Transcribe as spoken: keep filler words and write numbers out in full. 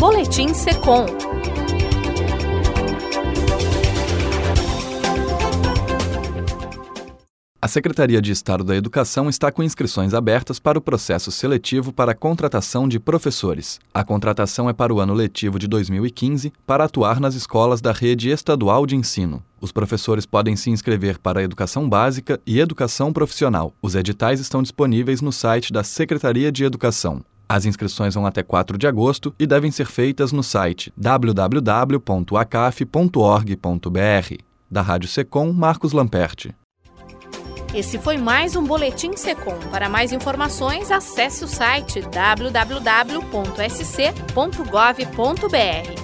Boletim Secom. A Secretaria de Estado da Educação está com inscrições abertas para o processo seletivo para a contratação de professores. A contratação é para o ano letivo de dois mil e quinze para atuar nas escolas da rede estadual de ensino. Os professores podem se inscrever para a educação básica e educação profissional. Os editais estão disponíveis no site da Secretaria de Educação. As inscrições vão até quatro de agosto e devem ser feitas no site w w w ponto a c a f ponto org ponto b r. Da Rádio Secom, Marcos Lamperti. Esse foi mais um Boletim Secom. Para mais informações, acesse o site w w w ponto s c ponto gov ponto b r.